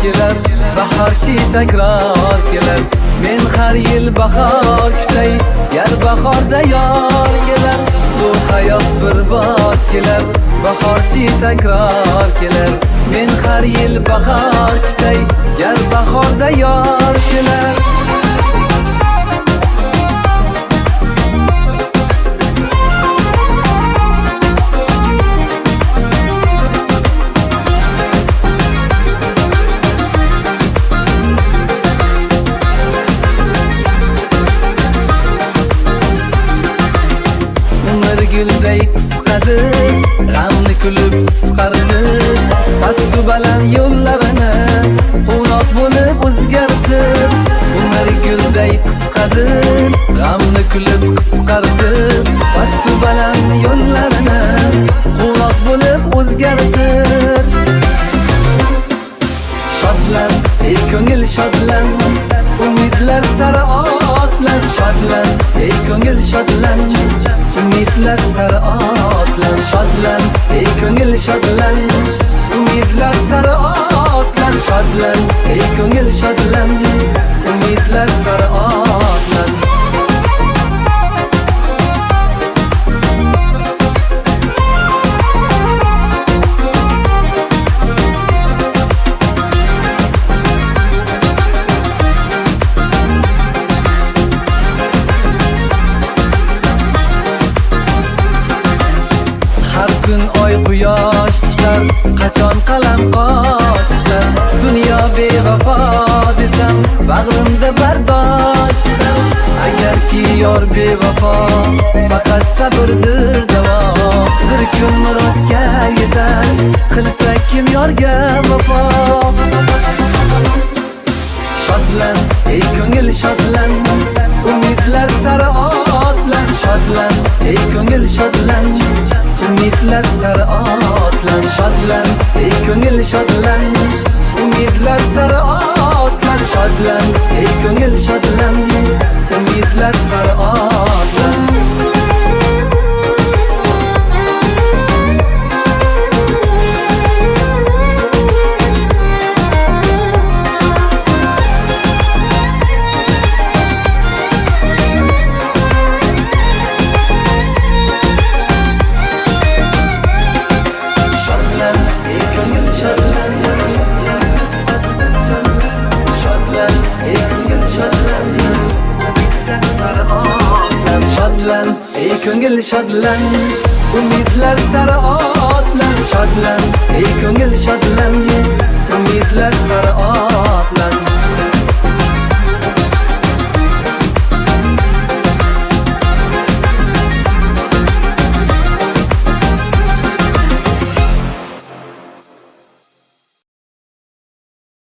kelar, bahorchi takror kelar. Men har yil bahor kutay, gar bahorda yor kelar. Bu hayot bir bor kelar, bahorchi takror kelar. Men har yil bahor kutay, gar bahorda yor kelar. Gulday qisqadi, g'amni kulib qisqardi. Past-u baland yo'llarini quvnoq bo'lib o'zgardi. Umr gulday qisqadi, g'amni kulib qisqardi. Past-u baland yo'llarini quvnoq bo'lib o'zgardi. Shodlan, ey ko'ngil shodlan, umidlar sari otlan. Shodlan, ey ko'ngil shodlan, umidlar sari otlan. Shodlan, ey ko'ngil shodlan, umidlar sari otlan. Shodlan, ey ko'ngil shodlan, umidlar sari otlan. Kun oy quyosh chiqar, qachon qalam qosh chiqar. Dunyo bevafo desam, bag'rimda bardosh chiqar. Agarki yor bevafo, faqat sabrdir davo. Bir kun murodga yetar, qilsa kim yorga vafo. Shodlan, ey ko'ngil shodlan, umidlar sari otlan. Shodlan, ey ko'ngil shodlan, umidlar sari otlan. Shodlan, ey ko'ngil shodlan, umidlar sari otlan. Shodlan, ey ko'ngil shodlan, umidlar sari otlan. Shodlan, ey ko'ngil shodlan, umidlar sari otlan. Shodlan, ey ko'ngil shodlan, umidlar sari otlan.